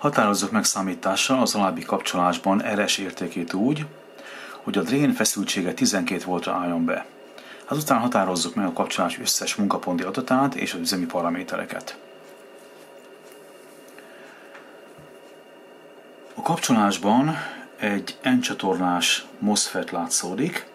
Határozzuk meg számítással az alábbi kapcsolásban RS értékét úgy, hogy a drain feszültsége 12 voltra álljon be. Azután határozzuk meg a kapcsolás összes munkaponti adatát és az üzemi paramétereket. A kapcsolásban egy N-csatornás MOSFET látszódik,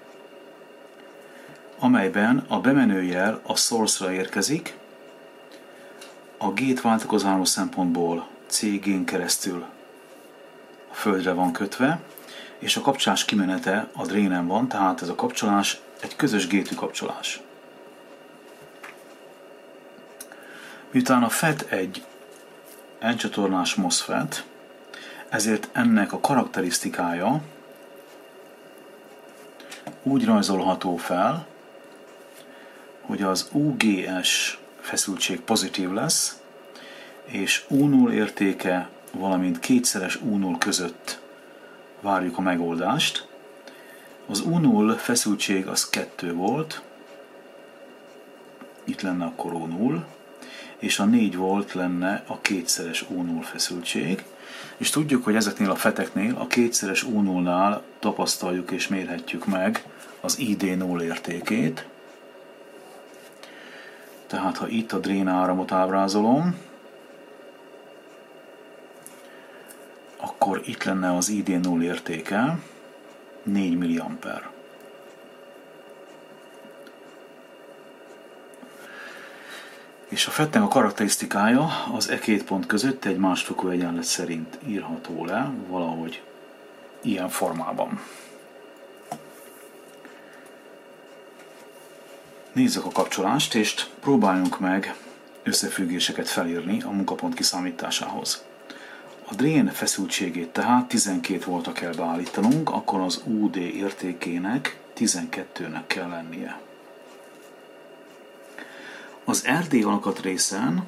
amelyben a bemenő jel a source-ra érkezik, a gate váltakozású szempontból C-gén keresztül a földre van kötve, és a kapcsolás kimenete a drainen van, tehát ez a kapcsolás egy közös gétű kapcsolás. Miután a FET egy N-csatornás MOSFET, ezért ennek a karakterisztikája úgy rajzolható fel, hogy az UGS feszültség pozitív lesz, és U0 értéke, valamint kétszeres U0 között várjuk a megoldást. Az U0 feszültség az 2 volt, itt lenne akkor U0, és a 4 volt lenne a kétszeres U0 feszültség, és tudjuk, hogy ezeknél a feteknél, a kétszeres U0-nál tapasztaljuk és mérhetjük meg az ID0 értékét. Tehát ha itt a drain áramot ábrázolom, akkor itt lenne az ID0 értéke 4 mA. És a FET-nek a karakterisztikája az e két pont között egy másfokú egyenlet szerint írható le, valahogy ilyen formában. Nézzük a kapcsolást, és próbáljunk meg összefüggéseket felírni a munkapont kiszámításához. A drain feszültségét tehát 12 voltra kell beállítanunk, akkor az UD értékének 12-nek kell lennie. Az RD alkatrészen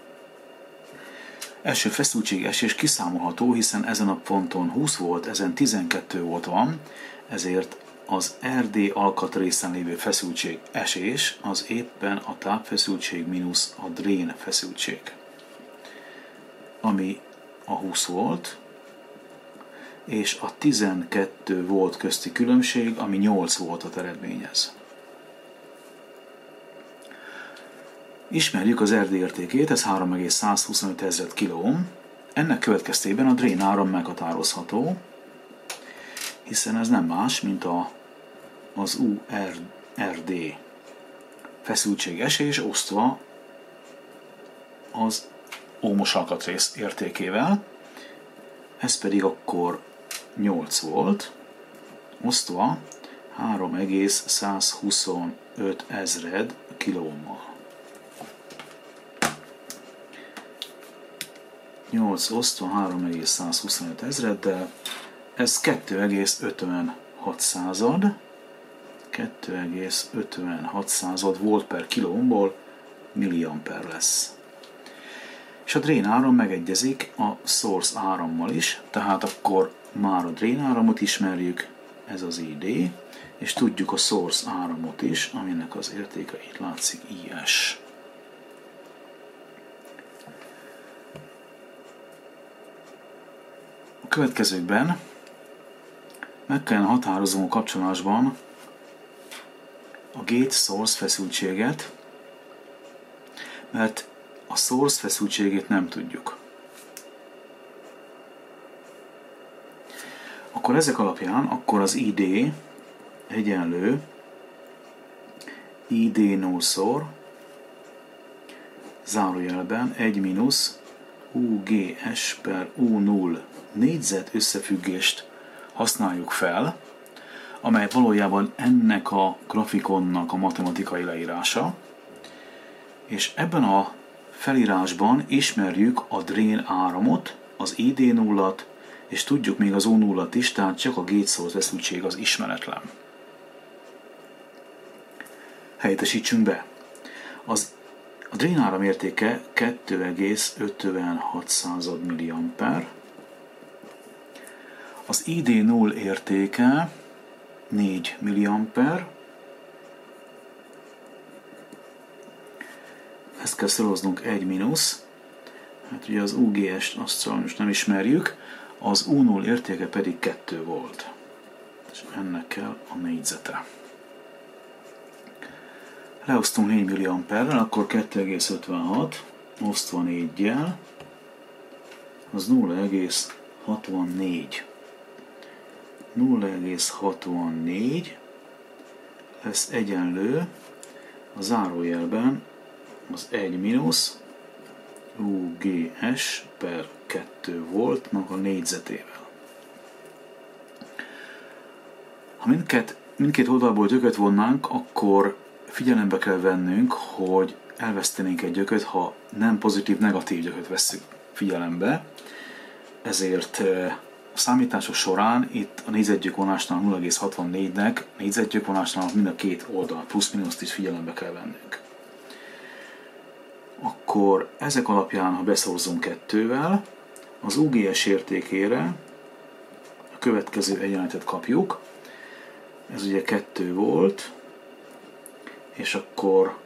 első feszültségesés kiszámolható, hiszen ezen a ponton 20 volt, ezen 12 volt van, ezért az RD alkatrészen lévő feszültség esés az éppen a tápfeszültség mínusz a drain feszültség, ami a 20 volt, és a 12 volt közti különbség, ami 8 voltot eredményez. Ismerjük az RD értékét, ez 3,125 ezred kiloohm. Ennek következtében a drain áram meghatározható, hiszen ez nem más, mint az URD feszültségesés osztva az ómos alkatrész értékével, ez pedig akkor 8 volt, osztva 3,125 ezred kilómmal. 8 osztva 3,125 ezreddel, ez 2,56 volt per kilómból milliamper lesz. És a drain áram megegyezik a source árammal is, tehát akkor már a drain áramot ismerjük, ez az ID, és tudjuk a source áramot is, aminek az értéke itt látszik, IS. A következőkben meg kellene határoznom a kapcsolásban a gate source feszültséget, mert a source feszültségét nem tudjuk. Akkor ezek alapján akkor az ID egyenlő ID nullszor zárójelben 1 mínusz UGS per U0 négyzet összefüggést használjuk fel, amely valójában ennek a grafikonnak a matematikai leírása, és ebben a felírásban ismerjük a drain áramot, az ID0-at, és tudjuk még az O0-at is, tehát csak a gate source feszültség az ismeretlen. Helyettesítsünk be. A drain áram értéke 2,56 mA, az ID0 értéke 4 mA, ezt kell szoroznunk 1 mínusz Hát ugye az UGS-t azt sajnos nem ismerjük, az U0 értéke pedig 2 volt. És ennek kell a négyzete. Leosztunk 4 milliamperrel, akkor 2,56 osztva 4-jel, az 0,64. 0,64 lesz egyenlő a zárójelben az 1 mínusz UGS per 2 voltnak a négyzetével. Ha mindkét oldalból gyököt vonnánk, akkor figyelembe kell vennünk, hogy elvesztenénk egy gyököt, ha nem pozitív-negatív gyököt vesszük figyelembe. Ezért a számítások során itt a négyzetgyökvonásnál 0,64-nek, négyzetgyökvonásnál mind a két oldal plusz-minuszt is figyelembe kell vennünk. Akkor ezek alapján, ha beszorzunk 2-vel, az UGS értékére a következő egyenletet kapjuk. Ez ugye 2 volt, és akkor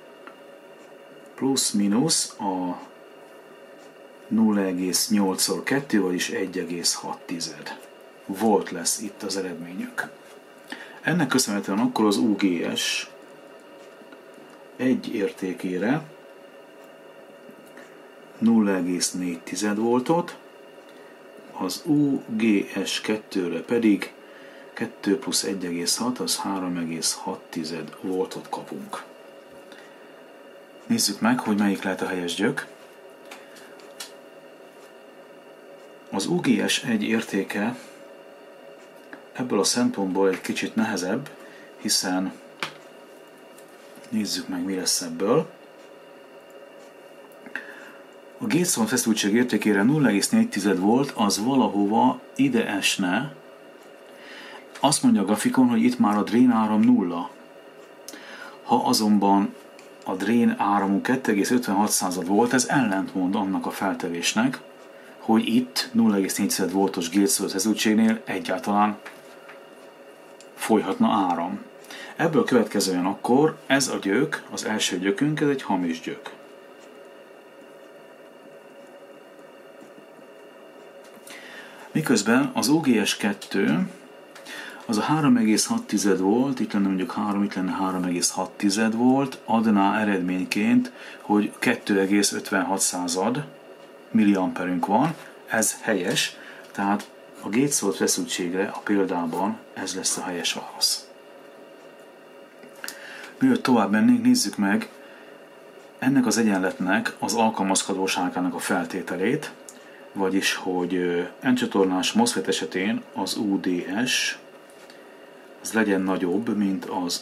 plusz-minusz a 0,8-szor 2, vagyis 1,6 volt lesz itt az eredményünk. Ennek köszönhetően akkor az UGS 1 értékére 0,4 voltot, az UGS 2-re pedig 2 plusz 1,6, az 3,6 voltot kapunk. Nézzük meg, hogy melyik lehet a helyes gyök. Az UGS 1 értéke ebből a szempontból egy kicsit nehezebb, hiszen nézzük meg, mi lesz ebből. A Gateson feszültség értékére 0,4 volt, az valahova ide esne. Azt mondja a grafikon, hogy itt már a drain áram 0. Ha azonban a drain áramunk 2,56 volt, ez ellentmond annak a feltevésnek, hogy itt 0,4 voltos Gateson feszültségnél egyáltalán folyhatna áram. Ebből következően akkor ez a gyök, az első gyökünk, ez egy hamis gyök. Miközben az UGS 2 az a 3,6 volt, itt lenne mondjuk 3, itt lenne 3,6 volt, adná eredményként, hogy 2,56 milliamperünk van, ez helyes, tehát a Gateson feszültségre a példában ez lesz a helyes válasz. Mielőtt tovább mennénk, nézzük meg ennek az egyenletnek az alkalmazkodóságának a feltételét, vagyis, hogy N-csatornás MOSFET esetén az UDS az legyen nagyobb, mint az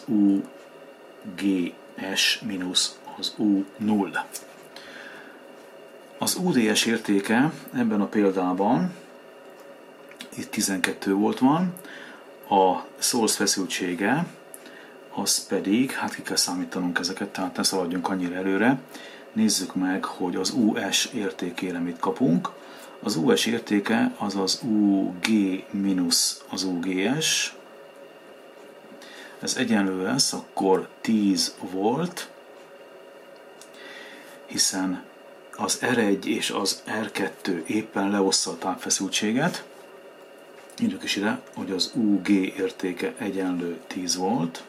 UGS mínusz az U0. Az UDS értéke ebben a példában, itt 12 volt van, a source feszültsége, az pedig, hát ki kell számítanunk ezeket, tehát ne szaladjunk annyira előre. Nézzük meg, hogy az US értékére mit kapunk. Az US értéke az az UG mínusz az UGS. Ez egyenlő lesz, akkor 10 volt, hiszen az R1 és az R2 éppen leossza a tápfeszültséget. Írjuk is ide, hogy az UG értéke egyenlő 10 volt.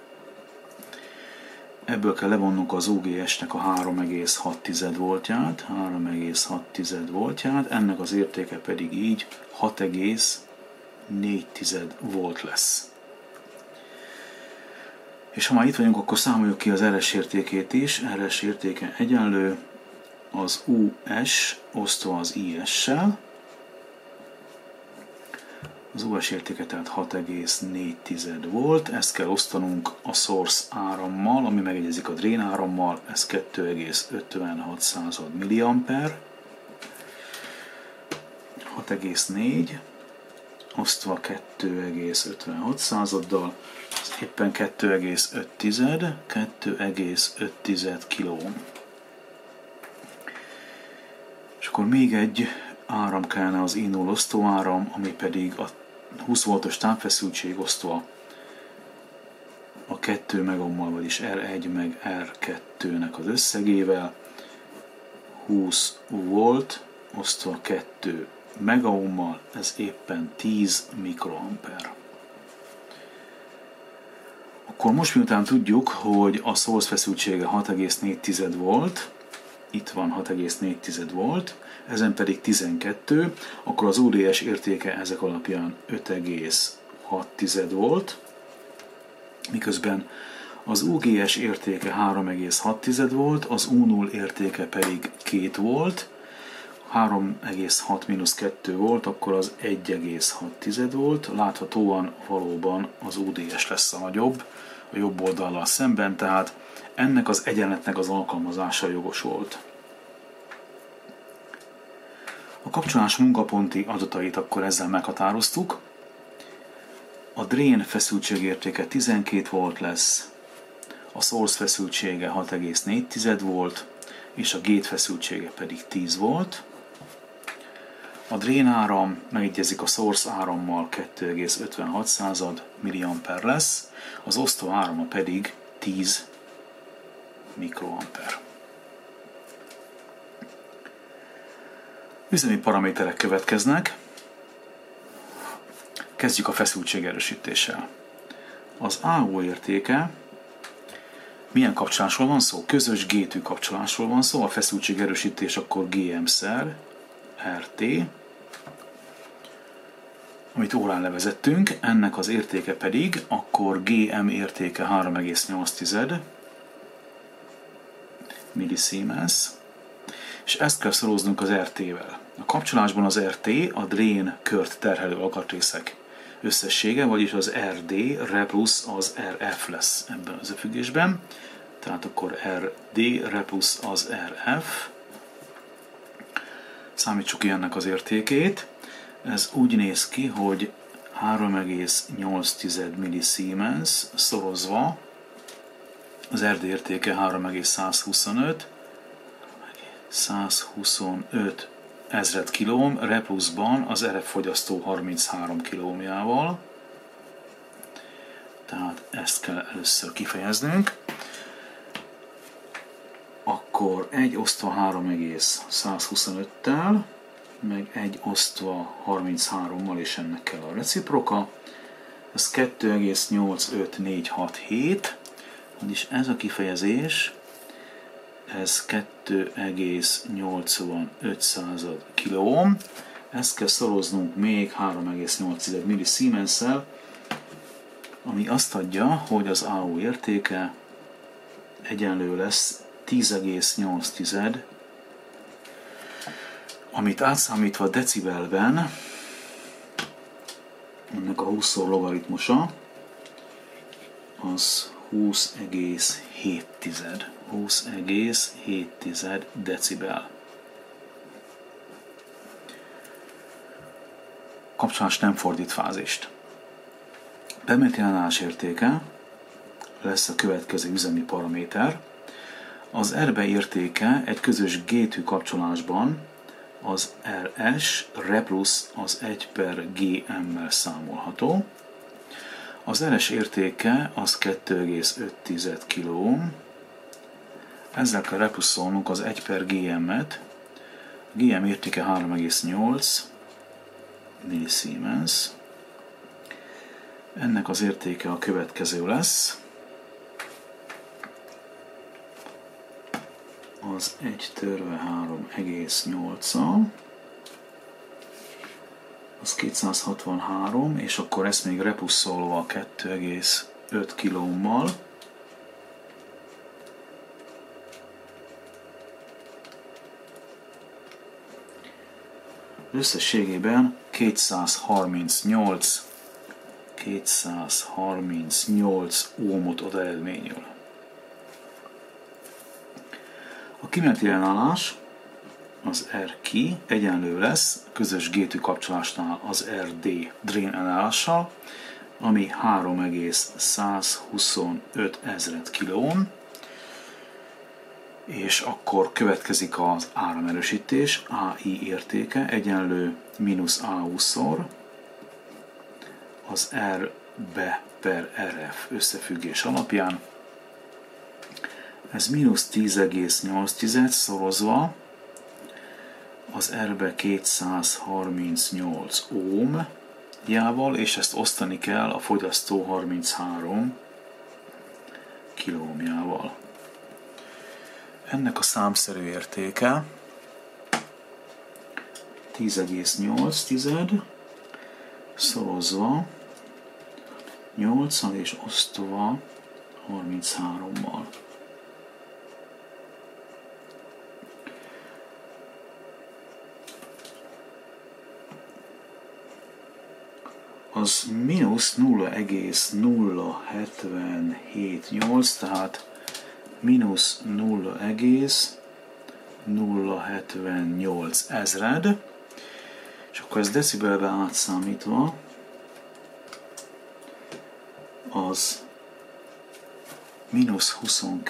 Ebből kell levonnunk az UGS-nek a 3,6 voltját, 3,6 voltját, ennek az értéke pedig így 6,4 volt lesz. És ha már itt vagyunk, akkor számoljuk ki az RS értékét is. RS értéke egyenlő az US osztva az IS-sel. Az US értéke tehát 6,4 volt, ezt kell osztanunk a source árammal, ami megegyezik a drain árammal, ez 2,56 milliamper. 6,4 osztva 2,56-dal, éppen 2,5 kilóm. És akkor még egy áram kellene, az I0 osztóáram, ami pedig a 20 voltos tápfeszültség osztva a 2 megommal, vagyis R1 meg R2-nek az összegével. 20 volt osztva 2 megaohmmal, ez éppen 10 mikroamper. Akkor most miután tudjuk, hogy a source feszültsége 6,4 volt, itt van 6,4 volt, ezen pedig 12, akkor az UDS értéke ezek alapján 5,6 volt, miközben az UGS értéke 3,6 volt, az U0 értéke pedig 2 volt, 3,6 mínusz 2 volt, akkor az 1,6 volt, láthatóan valóban az UDS lesz a nagyobb, a jobb oldallal szemben, tehát ennek az egyenletnek az alkalmazása jogos volt. A kapcsolás munkaponti adatait akkor ezzel meghatároztuk. A drain feszültségértéke 12 volt lesz, a source feszültsége 6,4 volt, és a gate feszültsége pedig 10 volt. A drain áram megegyezik a source árammal 2,56 mA lesz, az osztó árama pedig 10 mikroamper. Üzemi paraméterek következnek. Kezdjük a feszültségerősítéssel. Az AO értéke, milyen kapcsolásról van szó? Közös G-tű kapcsolásról van szó, a feszültségerősítés akkor GM-szer RT, amit órán levezettünk, ennek az értéke pedig akkor GM értéke 3,8 millisiemens, és ezt kell szoroznunk az RT-vel. A kapcsolásban az RT a drain kört terhelő alkatrészek összessége, vagyis az RD, R plusz az RF lesz ebben az összefüggésben. Tehát akkor RD, R plusz az RF. Számítsuk ki ennek az értékét. Ez úgy néz ki, hogy 3,8 millisiemens szorozva az RD értéke 125 ezred kilóm, R pluszban az RF fogyasztó 33 kilómjával. Tehát ezt kell először kifejeznünk. Akkor 1 osztva 3,125-tel, meg 1 osztva 33-mal, és ennek kell a reciproka. Ez 2,85467, vagyis ez a kifejezés, ez 2,85 kiloohm. Ezt kell szoroznunk még 3,8 millisiemens-szel, ami azt adja, hogy az AO értéke egyenlő lesz 10,8, amit átszámítva decibelben, ennek a 20-szor logaritmusa, az 20,7 decibel. Kapcsolás nem fordít fázist. Bemért ellenállás értéke lesz a következő üzemi paraméter. Az RB értéke egy közös G-tű kapcsolásban az RS, R plusz az 1/GM-mel számolható. Az RS értéke az 2,5 kiloohm. Ezzel kell repluszolnunk az 1/GM-et. A GM értéke 3,8 millisiemens. Ennek az értéke a következő lesz. Az 1/3,8-al, az 263, és akkor ezt még repluszolva 2,5 kilómmal, összességében 238 ohmot ad eredményül. A kimeneti ellenállás, az RK egyenlő lesz közös G-tű kapcsolásnál az RD drain ellenállással, ami 3,125 ezred kiloohm, és akkor következik az áramerősítés, AI értéke egyenlő mínusz AU-szor az RB per RF összefüggés alapján. Ez mínusz 10,8 szorozva az R-be 238 ohmjával, és ezt osztani kell a fogyasztó 33 kiloohmjával. Ennek a számszerű értéke 10,8 szorozva 8-al és osztva 33-mal. Az mínusz 0,0778, tehát mínusz 0,078 ezred, és akkor ez decibelbe átszámítva az mínusz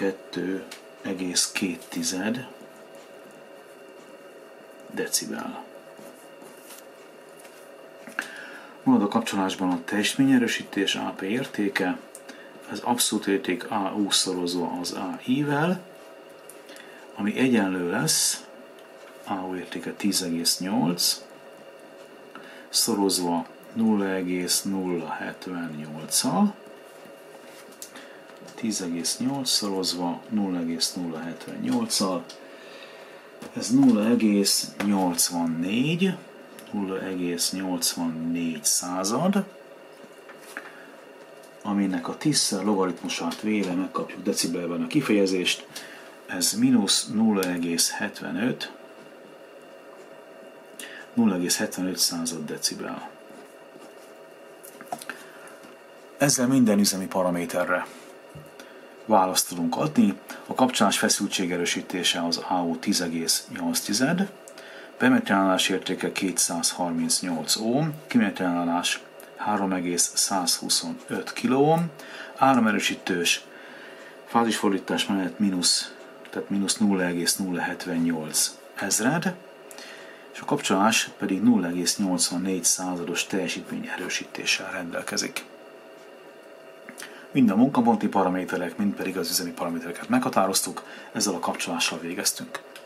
22,2 decibel. Marad a kapcsolásban a teljesítményerősítés AP értéke, az abszolút érték AU szorozva az AI-vel, ami egyenlő lesz AU értéke 10,8 szorozva 0,078-al, 10,8 szorozva 0,078-al, ez 0,84 század, aminek a 10-szer logaritmusát véve megkapjuk decibelben a kifejezést, ez mínusz 0,75 század decibel. Ezzel minden üzemi paraméterre választ tudunk adni. A kapcsolás feszültség erősítése az AU 10,8, bemetrálás értéke 238 ohm, kimetrálás 3,125 kiloohm, áramerősítős fázisfordítás mellett mínusz 0,078 ezred, és a kapcsolás pedig 0,84 százados teljesítmény erősítéssel rendelkezik. Mind a munkaponti paraméterek, mind pedig az üzemi paramétereket meghatároztuk, ezzel a kapcsolással végeztünk.